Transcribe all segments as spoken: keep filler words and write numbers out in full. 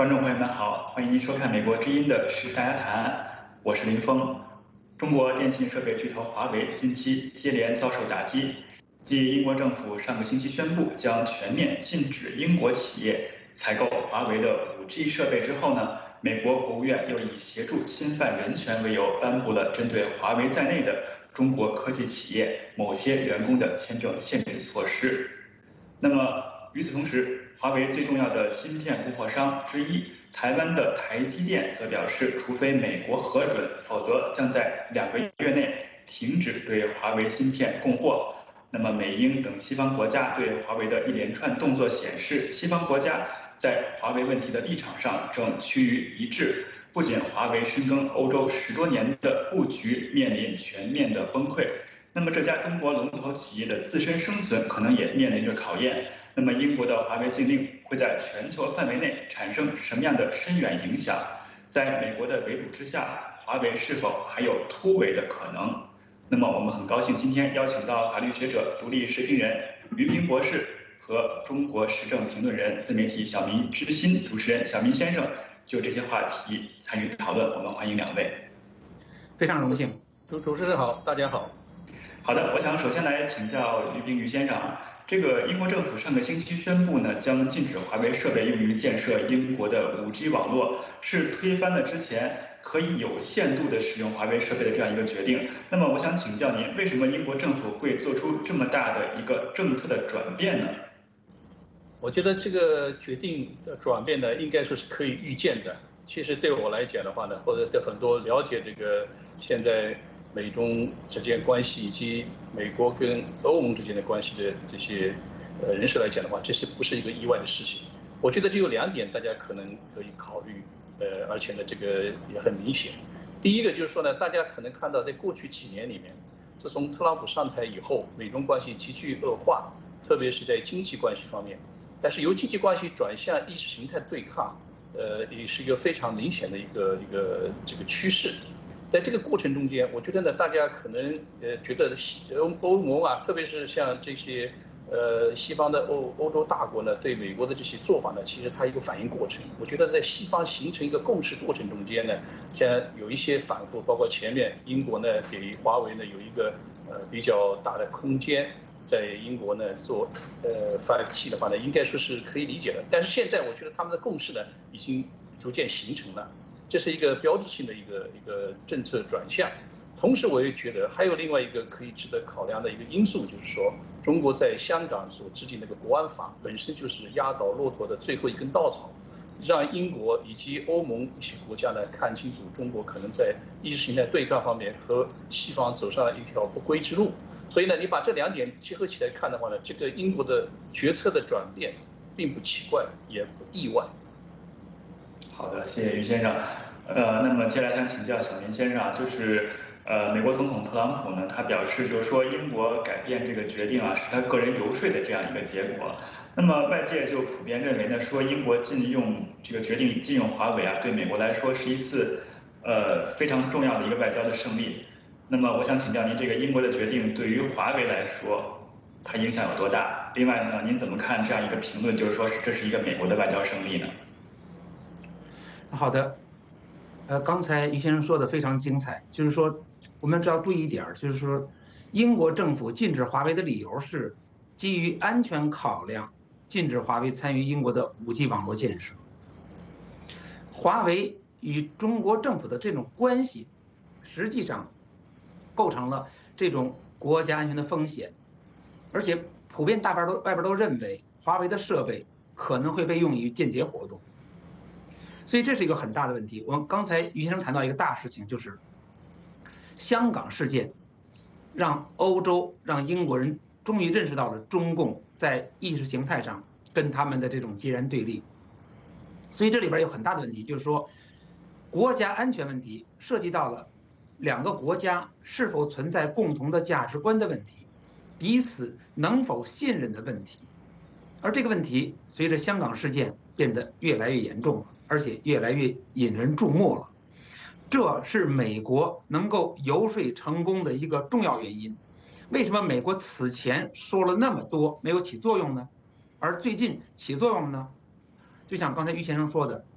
观众朋友们好，欢迎您收看美国之音的时事大家谈，我是林峰。中国电信设备巨头华为近期接连遭受打击，继英国政府上个星期宣布将全面禁止英国企业采购华为的 五 G 设备之后呢，美国国务院又以协助侵犯人权为由，颁布了针对华为在内的中国科技企业某些员工的签证限制措施。那么与此同时，华为最重要的芯片供货商之一台湾的台积电则表示，除非美国核准，否则将在两个月内停止对华为芯片供货。那么，美英等西方国家对华为的一连串动作显示，西方国家在华为问题的立场上正趋于一致。不仅华为深耕欧洲十多年的布局面临全面的崩溃，那么这家中国龙头企业的自身生存可能也面临着考验。那么，英国的华为禁令会在全球范围内产生什么样的深远影响？在美国的围堵之下，华为是否还有突围的可能？那么，我们很高兴今天邀请到法律学者、独立时评人于平博士和中国时政评论人、自媒体小民之心主持人小民先生就这些话题参与讨论。我们欢迎两位。 非常荣幸， 主主持人好，大家好。 好的，我想首先来请教于平于先生啊。这个英国政府上个星期宣布呢，将禁止华为设备用于建设英国的 五 G 网络，是推翻了之前可以有限度的使用华为设备的这样一个决定。那么，我想请教您，为什么英国政府会做出这么大的一个政策的转变呢？ 我觉得这个决定的转变呢，应该说是可以预见的。其实对我来讲的话呢，或者对很多了解这个现在美中之间关系以及美国跟欧盟之间的关系的这些呃人士来讲的话，这是不是一个意外的事情？我觉得就有两点大家可能可以考虑，呃，而且呢，这个也很明显。第一个就是说呢，大家可能看到在过去几年里面，自从特朗普上台以后，美中关系急剧恶化，特别是在经济关系方面。但是由经济关系转向意识形态对抗，呃，也是一个非常明显的一个一个这个趋势。在这个过程中间，我觉得呢，大家可能呃觉得西欧欧盟啊，特别是像这些呃西方的欧欧洲大国呢，对美国的这些做法呢，其实它有一个反应过程。我觉得在西方形成一个共识过程中间呢，像有一些反复，包括前面英国呢给华为呢有一个呃比较大的空间，在英国呢做呃 五 G 的话呢，应该说是可以理解的。但是现在我觉得他们的共识呢，已经逐渐形成了。这是一个标志性的一个一个政策转向，同时我也觉得还有另外一个可以值得考量的一个因素，就是说中国在香港所制定那个国安法本身就是压倒骆驼的最后一根稻草，让英国以及欧盟一些国家呢看清楚中国可能在意识形态对抗方面和西方走上了一条不归之路。所以呢，你把这两点结合起来看的话呢，这个英国的决策的转变并不奇怪，也不意外。 好的，谢谢于先生。呃，那么接下来想请教小林先生啊，就是呃，美国总统特朗普呢，他表示就是说英国改变这个决定啊，是他个人游说的这样一个结果。那么外界就普遍认为呢，说英国禁用这个决定禁用华为啊，对美国来说是一次呃非常重要的一个外交的胜利。那么我想请教您，这个英国的决定对于华为来说，它影响有多大？另外呢，您怎么看这样一个评论，就是说是这是一个美国的外交胜利呢？ 好的，呃，刚才于先生说的非常精彩，就是说我们只要注意一点，就是说英国政府禁止华为的理由是基于安全考量，禁止华为参与英国的 五 G 网络建设。华为与中国政府的这种关系，实际上构成了这种国家安全的风险，而且普遍大半都外边都认为华为的设备可能会被用于间谍活动。所以这是一个很大的问题。我们刚才于先生谈到一个大事情，就是香港事件，让欧洲、让英国人终于认识到了中共在意识形态上跟他们的这种截然对立。所以这里边有很大的问题，就是说国家安全问题涉及到了两个国家是否存在共同的价值观的问题，彼此能否信任的问题。而这个问题随着香港事件变得越来越严重了，而且越来越引人注目了。这是美国能够游说成功的一个重要原因。为什么美国此前说了那么多没有起作用呢？而最近起作用了呢？就像刚才于先生说的，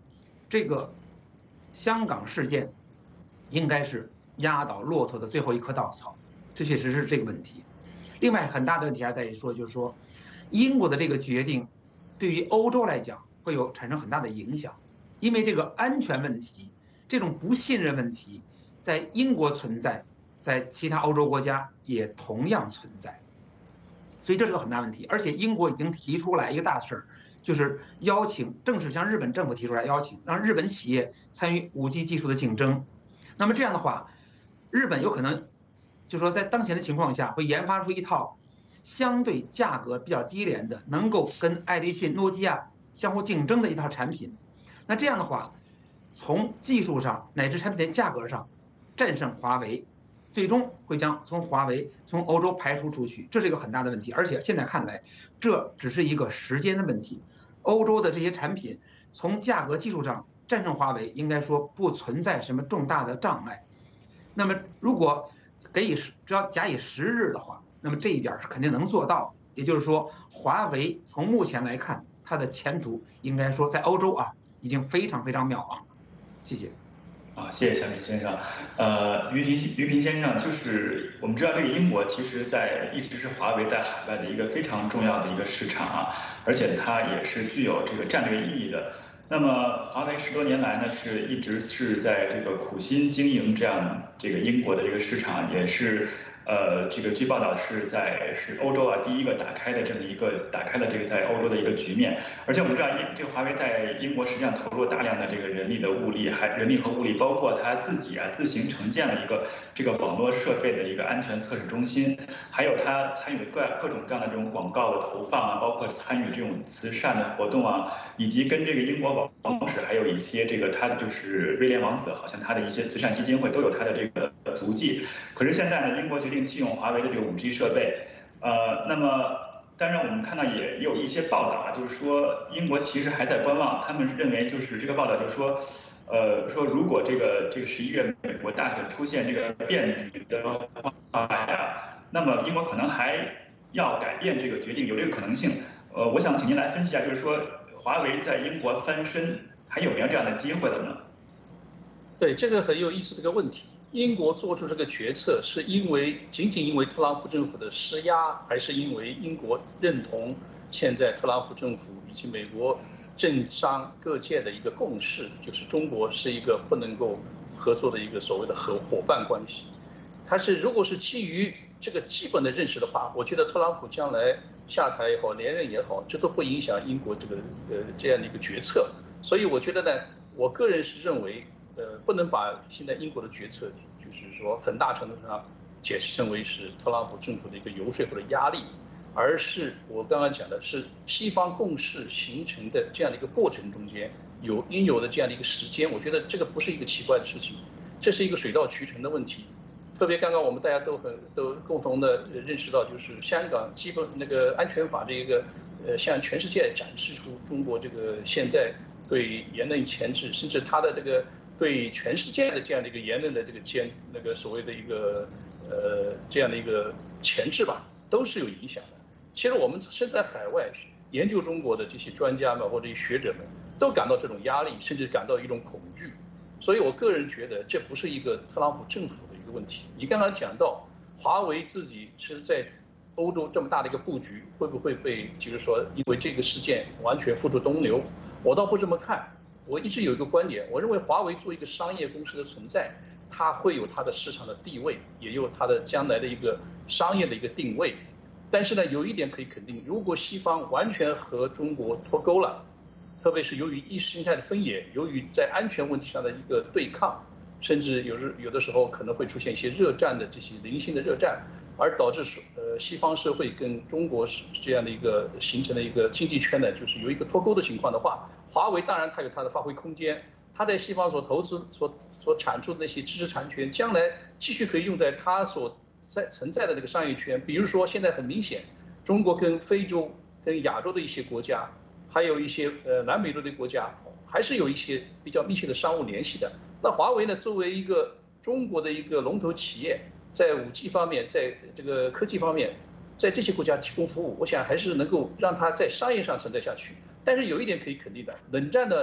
这个香港事件应该是压倒骆驼的最后一棵稻草，这确实是这个问题。另外很大的问题还在于说，就是说英国的这个决定对于欧洲来讲会有产生很大的影响，因为这个安全问题，这种不信任问题在英国存在，在其他欧洲国家也同样存在，所以这是个很大问题。而且英国已经提出来一个大事儿，就是邀请正式向日本政府提出来邀请，让日本企业参与 五 G 技术的竞争。那么这样的话，日本有可能就是说在当前的情况下会研发出一套相对价格比较低廉的，能够跟爱立信、诺基亚相互竞争的一套产品。那这样的话，从技术上乃至产品的价格上战胜华为，最终会将从华为从欧洲排除出去，这是一个很大的问题。而且现在看来，这只是一个时间的问题。欧洲的这些产品从价格技术上战胜华为，应该说不存在什么重大的障碍。那么如果给予只要假以时日的话，那么这一点是肯定能做到。也就是说，华为从目前来看，它的前途应该说在欧洲啊已经非常非常渺茫了。谢谢。 啊，谢谢小李先生。呃，于平于平先生，就是我们知道这个英国其实在一直是华为在海外的一个非常重要的一个市场啊，而且它也是具有这个战略意义的。那么华为十多年来呢，是一直是在这个苦心经营这样这个英国的这个市场，也是呃这个据报道是在是欧洲啊第一个打开的这么一个打开了这个在欧洲的一个局面。而且我们知道英这个华为在英国实际上投入大量的这个人力的物力，还人力和物力，包括它自己啊自行承建了一个这个网络设备的一个安全测试中心，还有它参与各各种各样的这种广告的投放啊，包括参与这种慈善的活动啊，以及跟这个英国王室还有一些这个他的就是威廉王子，好像他的一些慈善基金会都有他的这个足迹。可是现在呢，英国决定弃用华为的这个 五 G 设备，呃，那么当然我们看到也有一些报道啊，就是说英国其实还在观望，他们认为就是这个报道就是说，呃，说如果这个这个十一月美国大选出现这个变局的话呀，那么英国可能还要改变这个决定，有这个可能性。呃，我想请您来分析一下，就是说华为在英国翻身还有没有这样的机会了呢？ 对，这个很有意思的一个问题。英国做出这个决策，是因为仅仅因为特朗普政府的施压，还是因为英国认同现在特朗普政府以及美国政商各界的一个共识，就是中国是一个不能够合作的一个所谓的合伙伴关系？它是如果是基于这个基本的认识的话，我觉得特朗普将来下台也好，连任也好，这都不影响英国这个呃这样的一个决策。所以我觉得呢，我个人是认为。呃，不能把现在英国的决策，就是说很大程度上解释成为是特朗普政府的一个游说或者压力，而是我刚刚讲的是西方共识形成的这样的一个过程中间有应有的这样的一个时间。我觉得这个不是一个奇怪的事情，这是一个水到渠成的问题。特别刚刚我们大家都很都共同的认识到，就是香港基本那个安全法这一个，呃，向全世界展示出中国这个现在对言论前置，甚至它的这个。对全世界的这样的一个言论的这个监那个所谓的一个呃这样的一个前置吧，都是有影响的。其实我们身在海外研究中国的这些专家们或者学者们，都感到这种压力，甚至感到一种恐惧。所以我个人觉得，这不是一个特朗普政府的一个问题。你刚刚讲到华为自己是在欧洲这么大的一个布局，会不会被就是说因为这个事件完全付诸东流？我倒不这么看。我一直有一个观点，我认为华为作为一个商业公司的存在，它会有它的市场的地位，也有它的将来的一个商业的一个定位。但是呢，有一点可以肯定，如果西方完全和中国脱钩了，特别是由于意识形态的分野，由于在安全问题上的一个对抗，甚至有时有的时候可能会出现一些热战的这些零星的热战，而导致呃西方社会跟中国是这样的一个形成的一个经济圈呢，就是有一个脱钩的情况的话。华为当然它有它的发挥空间，它在西方所投资、所所产出的那些知识产权，将来继续可以用在它所在存在的这个商业圈。比如说，现在很明显，中国跟非洲、跟亚洲的一些国家，还有一些呃南美洲的国家，还是有一些比较密切的商务联系的。那华为呢，作为一个中国的一个龙头企业，在 五 G 方面，在这个科技方面，在这些国家提供服务，我想还是能够让它在商业上存在下去。但是有一点可以肯定的，冷战的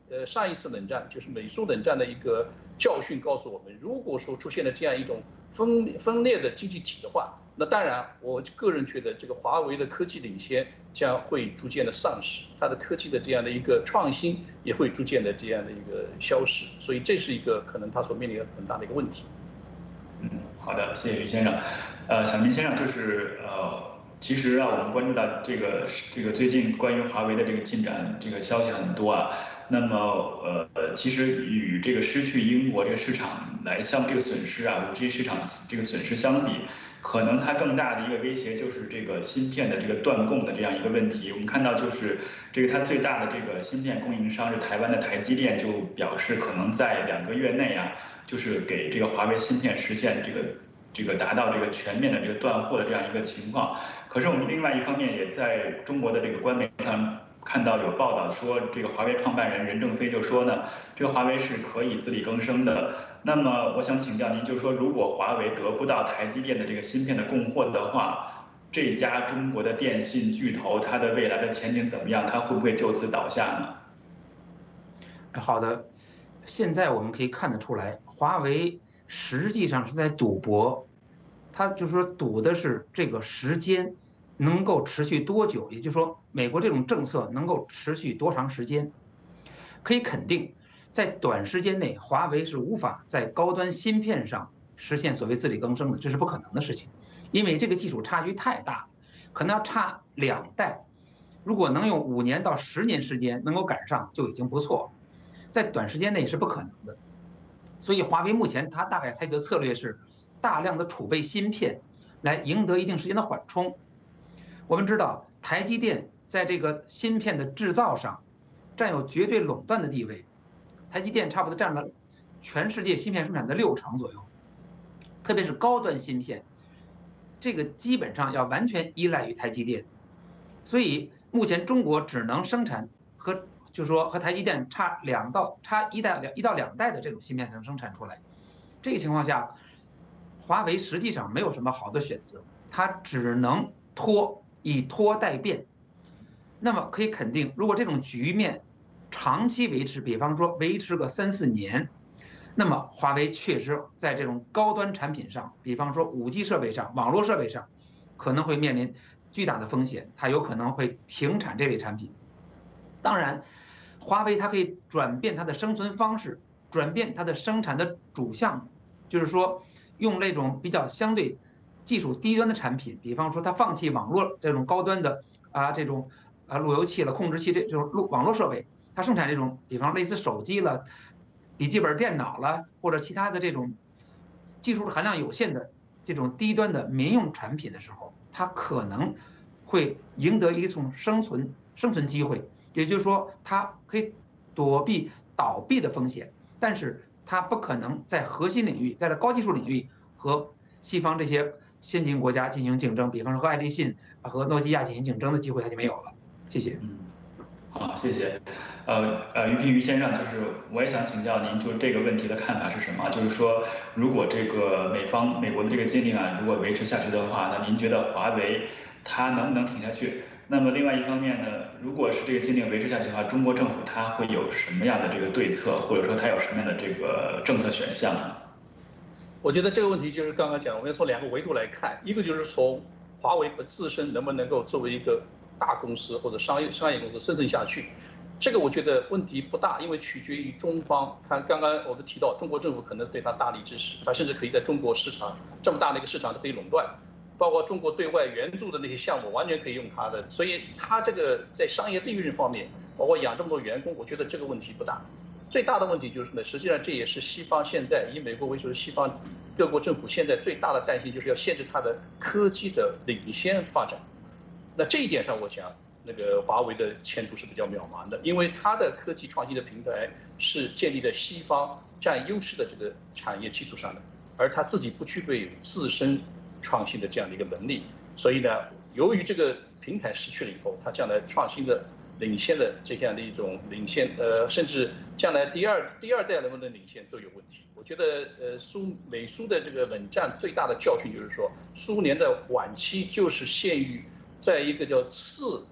呃上一次冷战就是美苏冷战的一个教训告诉我们，如果说出现了这样一种分分裂的经济体的话，那当然我个人觉得这个华为的科技领先将会逐渐的丧失，它的科技的这样的一个创新也会逐渐的这样的一个消失，所以这是一个可能它所面临的很大的一个问题。 嗯，好的，谢谢于先生。呃，小明先生就是呃，其实啊，我们关注到这个这个最近关于华为的这个进展，这个消息很多啊。那么呃，其实与这个失去英国这个市场来相这个损失啊，五 G 市场这个损失相比，可能它更大的一个威胁就是这个芯片的这个断供的这样一个问题。我们看到就是这个它最大的这个芯片供应商是台湾的台积电，就表示可能在两个月内啊，就是给这个华为芯片实现这个这个达到这个全面的这个断货的这样一个情况。可是我们另外一方面也在中国的这个官媒上看到有报道说，这个华为创办人任正非就说呢，这个华为是可以自力更生的。那么我想请教您，就是说，如果华为得不到台积电的这个芯片的供货的话，这家中国的电信巨头它的未来的前景怎么样？它会不会就此倒下呢？好的，现在我们可以看得出来，华为实际上是在赌博，它就是说赌的是这个时间能够持续多久，也就是说美国这种政策能够持续多长时间。可以肯定，在短时间内，华为是无法在高端芯片上实现所谓自力更生的，这是不可能的事情，因为这个技术差距太大，可能要差两代，如果能用五年到十年时间能够赶上就已经不错，在短时间内是不可能的。所以华为目前它大概采取的策略是大量的储备芯片，来赢得一定时间的缓冲。我们知道台积电在这个芯片的制造上占有绝对垄断的地位，台积电差不多占了全世界芯片生产的六成左右，特别是高端芯片，这个基本上要完全依赖于台积电。所以目前中国只能生产和就是说和台积电差两到差一代一到两代的这种芯片才能生产出来。这个情况下，华为实际上没有什么好的选择，它只能拖，以拖待变。那么可以肯定，如果这种局面长期维持，比方说维持个三四年，那么华为确实在这种高端产品上，比方说五 G 设备上、网络设备上，可能会面临巨大的风险，它有可能会停产这类产品。当然，华为它可以转变它的生存方式，转变它的生产的主项目，就是说用那种比较相对技术低端的产品，比方说它放弃网络这种高端的啊这种啊路由器了、控制器这这种路网络设备，它生产这种比方类似手机了、笔记本电脑了或者其他的这种技术含量有限的这种低端的民用产品的时候，它可能会赢得一种生存生存机会。也就是说，它可以躲避倒闭的风险，但是它不可能在核心领域，在这高技术领域和西方这些先进国家进行竞争，比方说和爱立信和诺基亚进行竞争的机会，它就没有了。谢谢。 嗯，好，谢谢。呃呃，于平于先生，就是我也想请教您，就是这个问题的看法是什么？就是说，如果这个美方美国的这个禁令啊，如果维持下去的话，那您觉得华为它能不能挺下去？那么另外一方面呢，如果是这个禁令维持下去的话，中国政府它会有什么样的这个对策，或者说它有什么样的这个政策选项呢？ 我觉得这个问题就是刚刚讲，我们要从两个维度来看，一个就是从华为和自身能不能够作为一个大公司或者商业商业公司生存下去，这个我觉得问题不大，因为取决于中方。看刚刚我们提到，中国政府可能对它大力支持，它甚至可以在中国市场这么大的一个市场都可以垄断。包括中国对外援助的那些项目，完全可以用它的，所以它这个在商业利润方面，包括养这么多员工，我觉得这个问题不大。最大的问题就是呢，实际上这也是西方现在以美国为首的西方各国政府现在最大的担心，就是要限制它的科技的领先发展。那这一点上，我想那个华为的前途是比较渺茫的，因为它的科技创新的平台是建立在西方占优势的这个产业基础上的，而它自己不具备自身创新的这样的一个能力，所以呢，由于这个平台失去了以后，它将来创新的、领先的这样的一种领先，呃，甚至将来第二第二代能不能领先都有问题。我觉得，呃，苏美苏的这个冷战最大的教训就是说，苏联的晚期就是陷于在一个叫次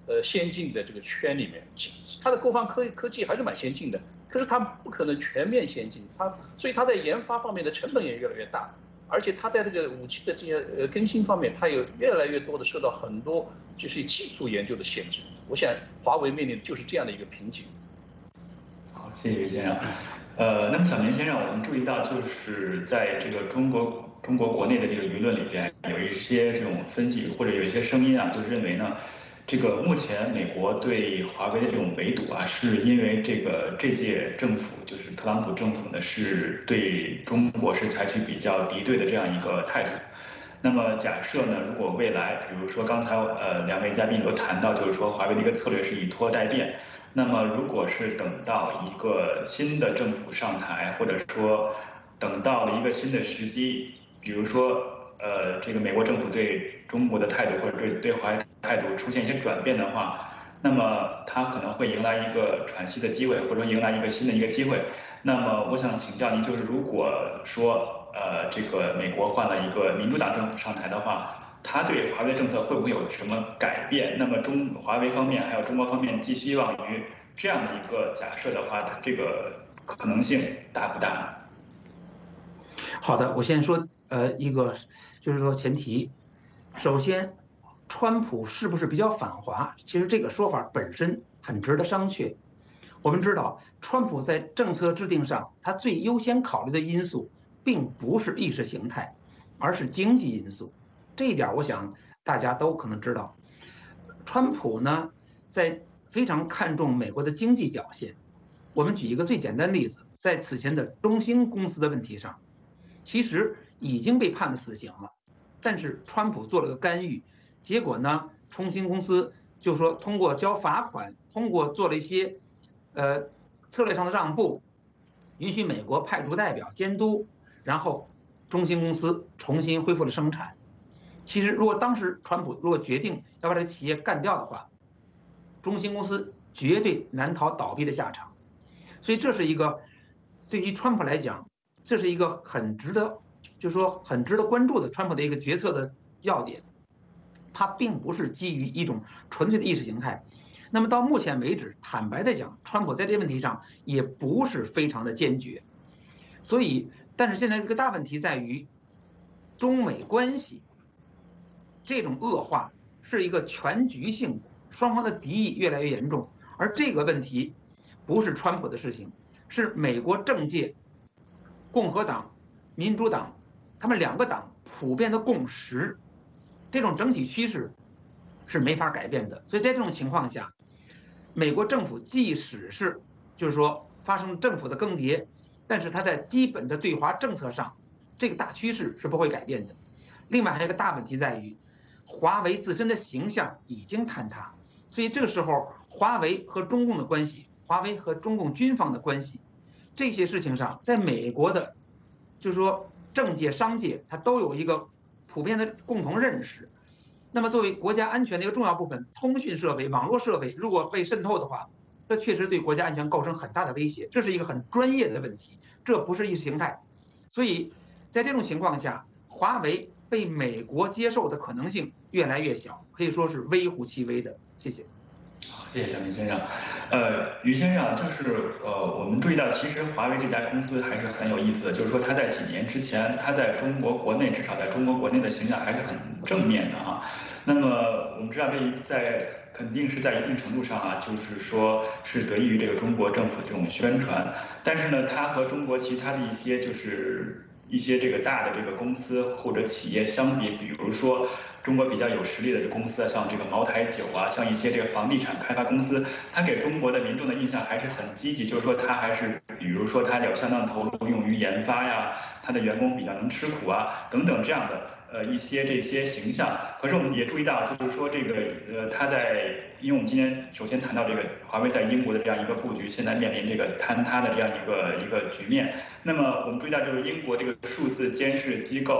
呃先进的这个圈里面，它的国防科科技还是蛮先进的，可是它不可能全面先进，它所以它在研发方面的成本也越来越大，而且它在这个武器的这些呃更新方面，它有越来越多的受到很多就是技术研究的限制。我想华为面临的就是这样的一个瓶颈。 好，谢谢于先生。呃，那么小明先生，我们注意到就是在这个中国。中国国内的这个舆论里边有一些这种分析，或者有一些声音啊，就是认为呢，这个目前美国对华为的这种围堵啊，是因为这个这届政府，就是特朗普政府呢，是对中国是采取比较敌对的这样一个态度。那么假设呢，如果未来，比如说刚才呃两位嘉宾都谈到，就是说华为的一个策略是以拖代变。那么如果是等到一个新的政府上台，或者说等到了一个新的时机。比如说，呃，这个美国政府对中国的态度或者对对华为态度出现一些转变的话，那么它可能会迎来一个喘息的机会，或者说迎来一个新的一个机会。那么我想请教您，就是如果说呃这个美国换了一个民主党政府上台的话，它对华为政策会不会有什么改变？那么中华为方面还有中国方面寄希望于这样的一个假设的话，它这个可能性大不大呢？ 好的，我先说呃一个，就是说前提，首先，川普是不是比较反华？其实这个说法本身很值得商榷。我们知道，川普在政策制定上，他最优先考虑的因素并不是意识形态，而是经济因素。这一点我想大家都可能知道。川普呢，在非常看重美国的经济表现。我们举一个最简单的例子，在此前的中兴公司的问题上。其实已经被判了死刑了，但是川普做了个干预，结果呢，中兴公司就说通过交罚款，通过做了一些，呃，策略上的让步，允许美国派出代表监督，然后中兴公司重新恢复了生产。其实，如果当时川普如果决定要把这个企业干掉的话，中兴公司绝对难逃倒闭的下场。所以这是一个对于川普来讲。这是一个很值得，就是说很值得关注的川普的一个决策的要点，它并不是基于一种纯粹的意识形态。那么到目前为止，坦白的讲，川普在这个问题上也不是非常的坚决。所以，但是现在这个大问题在于，中美关系这种恶化是一个全局性的，双方的敌意越来越严重，而这个问题不是川普的事情，是美国政界。共和党、民主党，他们两个党普遍的共识，这种整体趋势是没法改变的。所以在这种情况下，美国政府即使是就是说发生政府的更迭，但是它在基本的对华政策上，这个大趋势是不会改变的。另外还有一个大问题在于，华为自身的形象已经坍塌，所以这个时候华为和中共的关系，华为和中共军方的关系。这些事情上，在美国的，就是说政界、商界，它都有一个普遍的共同认识。那么，作为国家安全的一个重要部分，通讯设备、网络设备如果被渗透的话，这确实对国家安全构成很大的威胁。这是一个很专业的问题，这不是意识形态。所以在这种情况下，华为被美国接受的可能性越来越小，可以说是微乎其微的。谢谢。 好，谢谢小明先生。呃，于先生，就是呃，我们注意到，其实华为这家公司还是很有意思的，就是说它在几年之前，它在中国国内，至少在中国国内的形象还是很正面的哈。那么我们知道，这在肯定是在一定程度上啊，就是说是得益于这个中国政府的这种宣传，但是呢，它和中国其他的一些就是一些这个大的这个公司或者企业相比，比如说。中国比较有实力的这公司啊，像这个茅台酒啊，像一些这个房地产开发公司，它给中国的民众的印象还是很积极，就是说它还是，比如说它有相当投入用于研发呀，它的员工比较能吃苦啊，等等这样的呃一些这些形象。可是我们也注意到，就是说这个呃它在，因为我们今天首先谈到这个华为在英国的这样一个布局，现在面临这个坍塌的这样一个一个局面。那么我们注意到，就是英国这个数字监视机构啊。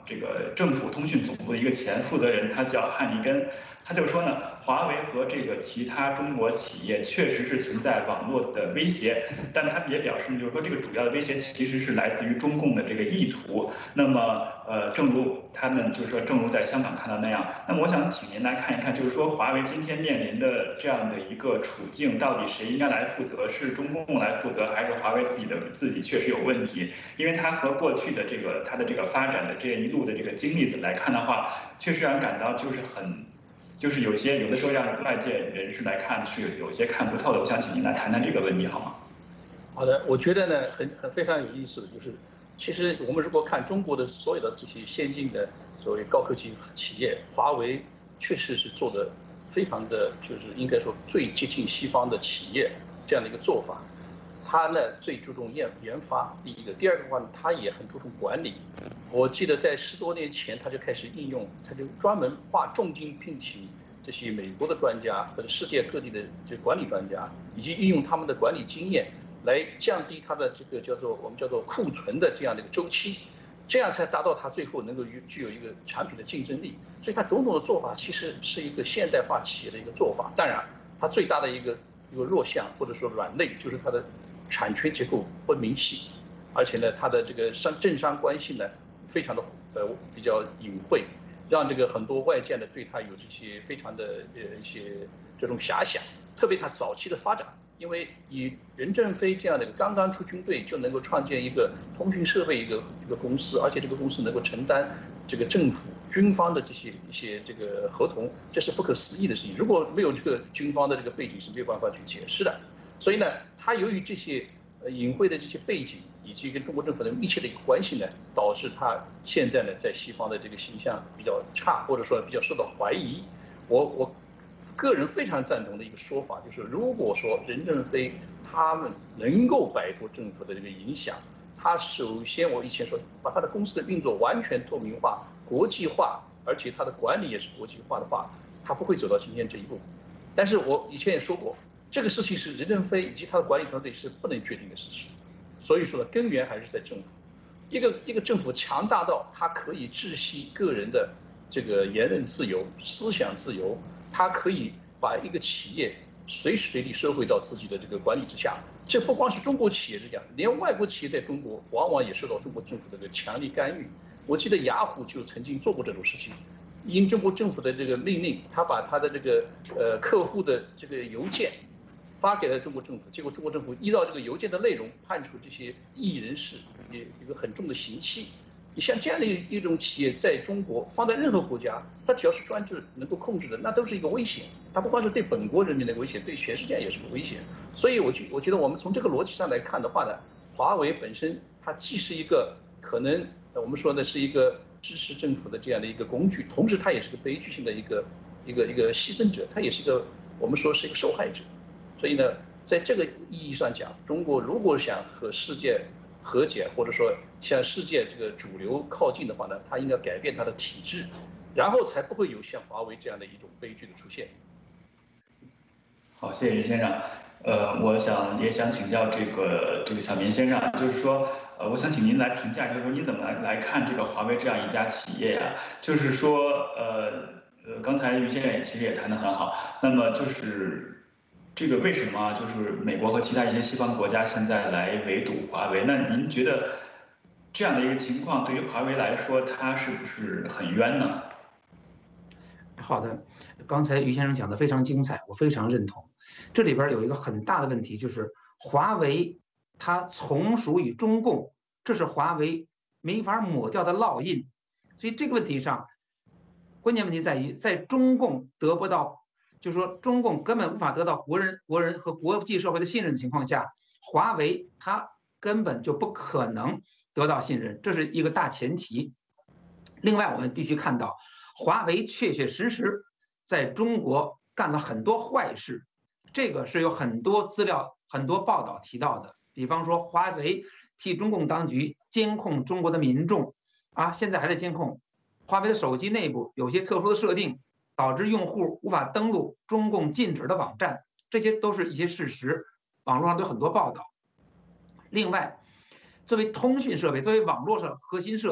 这个政府通讯总部的一个前负责人，他叫汉尼根，他就说呢，华为和这个其他中国企业确实是存在网络的威胁，但他也表示，就是说这个主要的威胁其实是来自于中共的这个意图。那么，呃，正如他们就是说，正如在香港看到那样，那么我想请您来看一看，就是说华为今天面临的这样的一个处境，到底谁应该来负责？是中共来负责，还是华为自己的自己确实有问题？因为它和过去的这个它的这个发展的这一路的这个经历来看的话，确实让人感到就是很。就是有些有的时候让外界人士来看是有有些看不透的，我想请您来谈谈这个问题好吗？ 好的，我觉得呢很很非常有意思的就是，其实我们如果看中国的所有的这些先进的所谓高科技企业，华为确实是做的非常的，就是应该说最接近西方的企业这样的一个做法。它呢最注重研研发，第一个，第二个的话呢，它也很注重管理。我记得在十多年前，它就开始应用，它就专门花重金聘请这些美国的专家或者世界各地的这管理专家，以及运用他们的管理经验，来降低它的这个叫做我们叫做库存的这样的一个周期，这样才达到它最后能够具有一个产品的竞争力。所以它种种的做法其实是一个现代化企业的一个做法。当然，它最大的一个一个弱项或者说软肋就是它的产权结构不明细，而且呢，它的这个商政商关系呢非常的呃比较隐晦，让这个很多外界呢对它有这些非常的呃一些这种遐想。特别它早期的发展，因为以任正非这样的刚刚出军队就能够创建一个通讯设备一个一个公司，而且这个公司能够承担这个政府军方的这些一些这个合同，这是不可思议的事情。如果没有这个军方的这个背景是没有办法去解释的。所以呢，它由于这些呃隐晦的这些背景，以及跟中国政府的密切的一个关系呢，导致它现在呢在西方的这个形象比较差，或者说比较受到怀疑。我我个人非常赞同的一个说法，就是如果说任正非他们能够摆脱政府的这个影响，他首先我以前说把他的公司的运作完全透明化、国际化，而且他的管理也是国际化的话，他不会走到今天这一步。但是我以前也说过。这个事情是任正非以及他的管理团队是不能决定的事情，所以说呢，根源还是在政府。一个一个政府强大到它可以窒息个人的这个言论自由、思想自由，它可以把一个企业随时随地收回到自己的这个管理之下。这不光是中国企业这样，连外国企业在中国往往也受到中国政府的这个强力干预。我记得雅虎就曾经做过这种事情。因中国政府的这个命令，他把他的这个呃客户的这个邮件发给了中国政府，结果中国政府依照这个邮件的内容判处这些异议人士也一个很重的刑期。你像这样的一种企业，在中国放在任何国家，它只要是专制能够控制的，那都是一个危险。它不光是对本国人民的危险，对全世界也是个危险。所以我觉我觉得我们从这个逻辑上来看的话呢，华为本身它既是一个可能我们说的是一个支持政府的这样的一个工具，同时它也是个悲剧性的一个一个一个牺牲者，它也是一个我们说是一个受害者。所以呢，在这个意义上讲，中国如果想和世界和解，或者说向世界这个主流靠近的话呢，它应该改变它的体制，然后才不会有像华为这样的一种悲剧的出现。 好，谢谢于先生。呃，我想也想请教这个这个小明先生，就是说，呃，我想请您来评价，就是说你怎么来来看这个华为这样一家企业啊？就是说，呃呃，刚才于先生也其实也谈得很好，那么就是。这个为什么就是美国和其他一些西方国家现在来围堵华为？那您觉得这样的一个情况对于华为来说，它是不是很冤呢？ 好的，刚才于先生讲的非常精彩，我非常认同。这里边有一个很大的问题，就是华为它从属于中共，这是华为没法抹掉的烙印。所以这个问题上，关键问题在于，在中共得不到。就是说，中共根本无法得到国人、国人和国际社会的信任的情况下，华为它根本就不可能得到信任，这是一个大前提。另外，我们必须看到，华为确确实实在中国干了很多坏事，这个是有很多资料、很多报道提到的。比方说，华为替中共当局监控中国的民众，啊，现在还在监控。华为的手机内部有些特殊的设定。导致用户无法登录中共禁止的网站，这些都是一些事实，网络上都有很多报道。另外，作为通讯设备，作为网络上核心设备，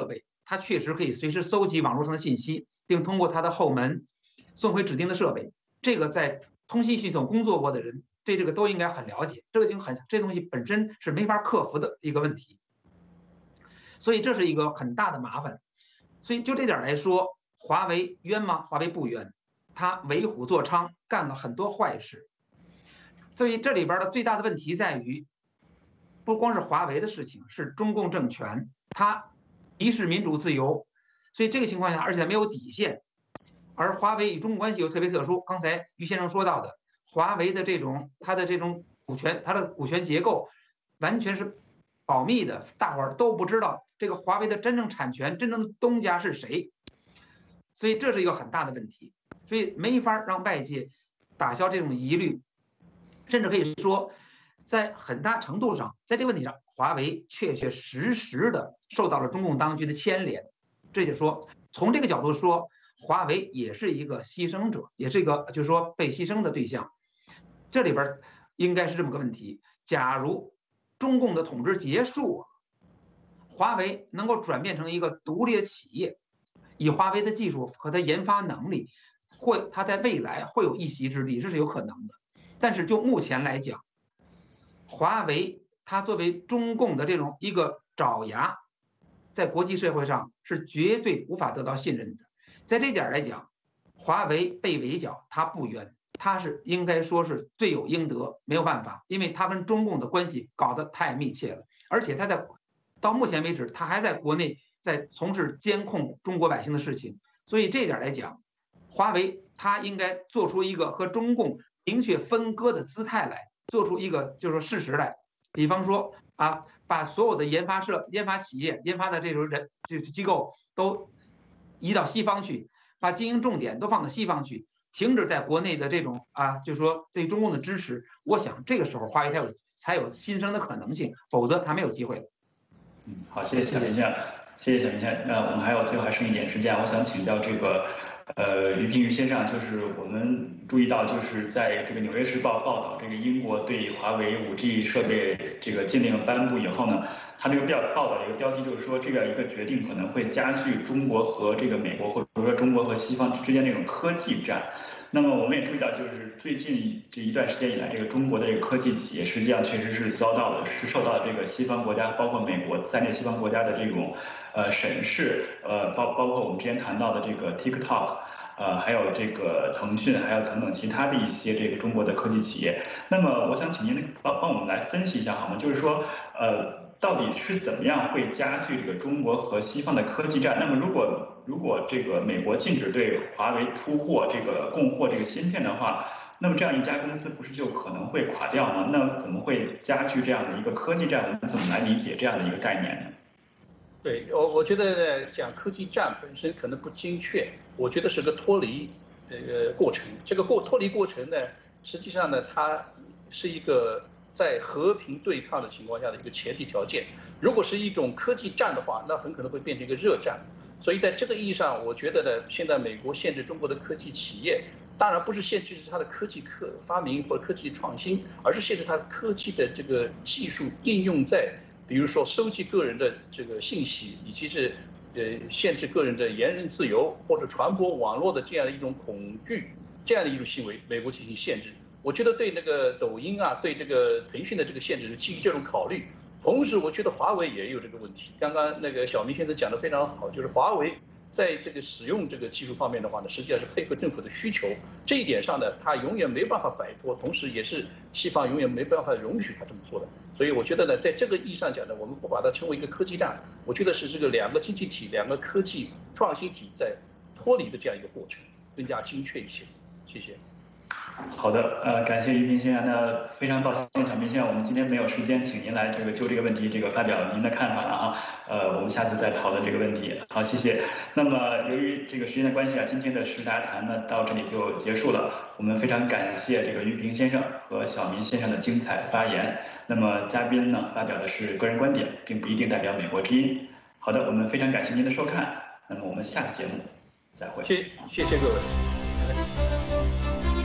它确实可以随时搜集网络上的信息，并通过它的后门送回指定的设备。这个在通信系统工作过的人对这个都应该很了解，这个已经很这东西本身是没法克服的一个问题，所以这是一个很大的麻烦。所以就这点来说，华为冤吗？华为不冤，他为虎作伥，干了很多坏事。所以这里边的最大的问题在于，不光是华为的事情，是中共政权它敌视民主自由，所以这个情况下，而且没有底线。而华为与中国关系又特别特殊，刚才于先生说到的，华为的这种它的这种股权，它的股权结构完全是保密的，大伙儿都不知道这个华为的真正产权、真正的东家是谁，所以这是一个很大的问题，所以没法让外界打消这种疑虑，甚至可以说，在很大程度上，在这个问题上，华为确确实实的受到了中共当局的牵连。这就说，从这个角度说，华为也是一个牺牲者，也是一个就是说被牺牲的对象。这里边应该是这么个问题：假如中共的统治结束了，华为能够转变成一个独立的企业，以华为的技术和它研发能力，会它在未来会有一席之地，这是有可能的。但是就目前来讲，华为它作为中共的这种一个爪牙，在国际社会上是绝对无法得到信任的。在这点来讲，华为被围剿，它不冤，它是应该说是罪有应得，没有办法，因为它跟中共的关系搞得太密切了，而且它在到目前为止，它还在国内在从事监控中国百姓的事情，所以这点来讲，华为它应该做出一个和中共明确分割的姿态来，做出一个就是说事实来，比方说啊，把所有的研发社、研发企业、研发的这种人这机构都移到西方去，把经营重点都放到西方去，停止在国内的这种啊，就是说对中共的支持。我想这个时候华为才有才有新生的可能性，否则它没有机会了。 嗯，好，谢谢小明先生，谢谢小明先生。那我们还有最后还剩一点时间，我想请教这个，呃，于平于先生，就是我们注意到，就是在这个《纽约时报》报道，这个英国对华为五 G 设备这个禁令颁布以后呢，他这个标报道的一个标题就是说，这个一个决定可能会加剧中国和这个美国，或者说中国和西方之间这种科技战。那么我们也注意到，就是最近这一段时间以来，这个中国的这个科技企业实际上确实是遭到了，是受到这个西方国家，包括美国在内西方国家的这种呃审视，呃包包括我们之前谈到的这个 TikTok， 呃还有这个腾讯，还有等等其他的一些这个中国的科技企业。那么我想请您帮帮我们来分析一下好吗？就是说，呃。到底是怎么样会加剧这个中国和西方的科技战？那么如果如果这个美国禁止对华为出货这个供货这个芯片的话，那么这样一家公司不是就可能会垮掉吗？那怎么会加剧这样的一个科技战？我们怎么来理解这样的一个概念呢？ 对，我我觉得呢，讲科技战本身可能不精确，我觉得是个脱离这个过程。这个过脱离过程呢，实际上呢，它是一个在和平对抗的情况下的一个前提条件。如果是一种科技战的话，那很可能会变成一个热战。所以在这个意义上，我觉得呢，现在美国限制中国的科技企业，当然不是限制它的科技科发明或者科技创新，而是限制它科技的这个技术应用在，比如说收集个人的这个信息，以及是呃限制个人的言论自由或者传播网络的这样的一种恐惧，这样的一种行为，美国进行限制。我觉得对那个抖音啊，对这个腾讯的这个限制是基于这种考虑。同时，我觉得华为也有这个问题。刚刚那个小明先生讲得非常好，就是华为在这个使用这个技术方面的话呢，实际上是配合政府的需求。这一点上呢，它永远没办法摆脱，同时也是西方永远没办法容许它这么做的。所以我觉得呢，在这个意义上讲呢，我们不把它称为一个科技战，我觉得是这个两个经济体、两个科技创新体在脱离的这样一个过程，更加精确一些。谢谢。 好的，呃，感谢于平先生。那非常抱歉，小明先生，我们今天没有时间请您来这个就这个问题这个发表您的看法了啊。呃，我们下次再讨论这个问题。好，谢谢。那么由于这个时间的关系啊，今天的时大谈呢到这里就结束了。我们非常感谢这个于平先生和小明先生的精彩发言。那么嘉宾呢发表的是个人观点，并不一定代表美国之音。好的，我们非常感谢您的收看。那么我们下次节目再会。 谢谢谢各位。